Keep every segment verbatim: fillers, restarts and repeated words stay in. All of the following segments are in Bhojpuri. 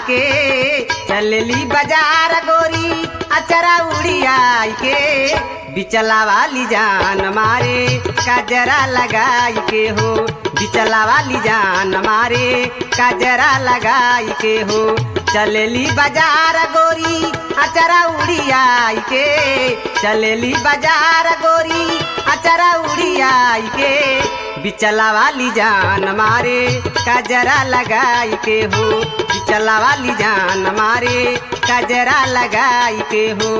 के चलली बाजार गोरी अचरा उड़ियाई के बिचला वाली जान मारे काजरा लगाई के हो बिचला वाली जान मारे काजरा लगाई के हो चलली बाजार गोरी अचरा उड़ियाई के चलली बाजार गोरी अचरा उड़ियाई के बिचला वाली जान मारे काजरा लगाई के हो बिचला वाली जान मारे काजरा लगाई के हो।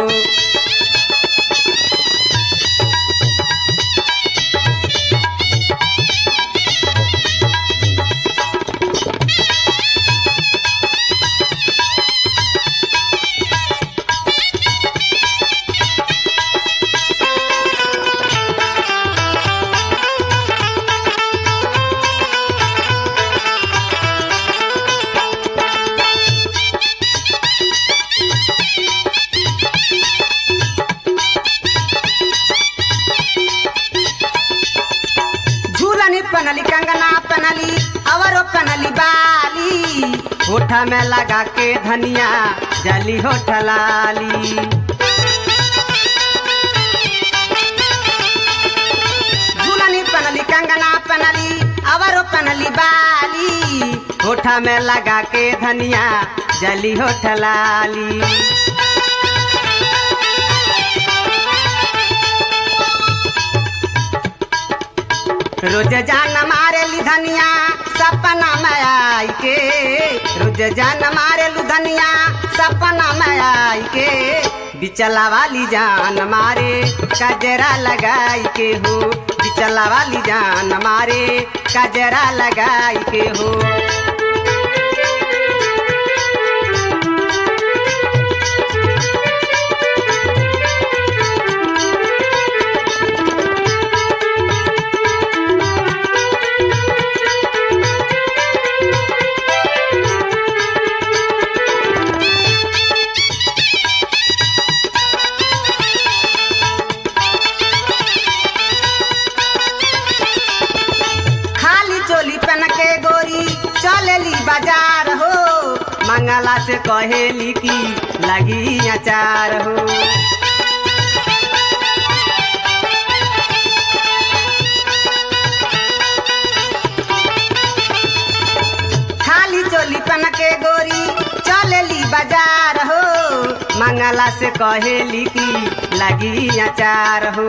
पनली कंगना पनली और पनली बाली होठा में लगा के धनिया जली होठ लाली झूलनी पनली कंगना पनली और पनली बाली होठा में लगा के धनिया जली होठ लाली रोज जान मारे ली धनिया सपना में आई के रोज जान मारे लू धनिया सपना में आई के बिचला वाली जान मारे काजरा लगाई के हो बिचला वाली जान मारे काजरा लगाई के हो। चलली बाजार हो मंगला से कहेली की लगी अचार हो खाली चोली पन के गोरी चलली बाजार हो मंगला से कहेली की लगी अचार हो।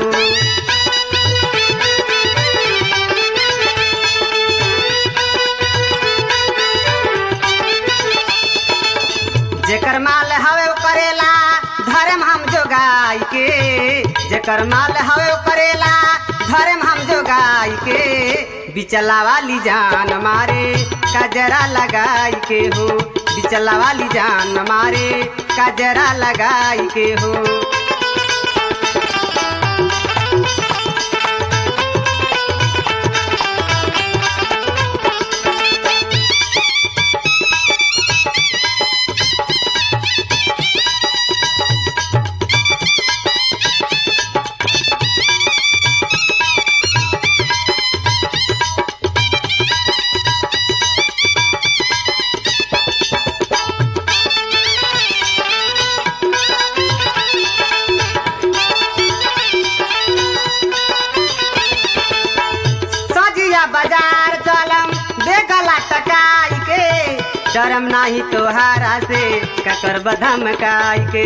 जेकर माल हवे करेला धर्म हम जोगाई के जेकर माल हवे करेला धर्म हम जोगाई के बिचला वाली जान मारे काजरा लगाई के हो बिचला वाली जान मारे काजरा लगाई के हो। बाजार चलम बेगला टकाई के डरम नाही तोहारा से ककर बधमकाई के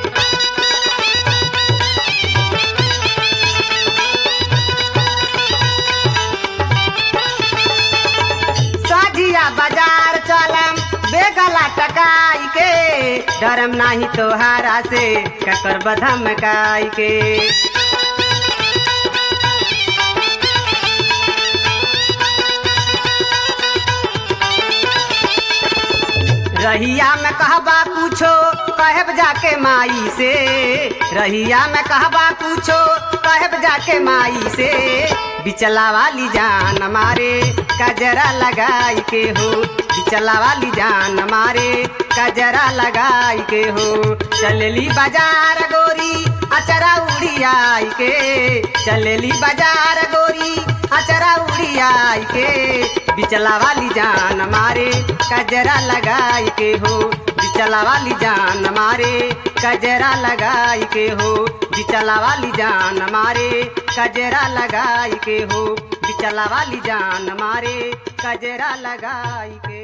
साजिया बाजार चलम बेगला टकाई के डरम नाही तोहारा से ककर बधमकाई के रहिया में कहबा पूछो कहब जाके माई से रहिया में कहबा पूछो कहब जाके माई से बिचला वाली जान मारे काजरा लगाई के हो बिचला वाली जान मारे काजरा लगाई के हो। चलली बाजार गोरी अचरा उड़ियाई के चलली बाजार गोरी अचरा उड़ियाई के बिचला वाली जान मारे कजरा लगाई के हो बिचला वाली जान मारे कजरा लगाई के हो बिचला वाली जान मारे कजरा लगाई के हो बिचला वाली जान मारे कजरा लगाई के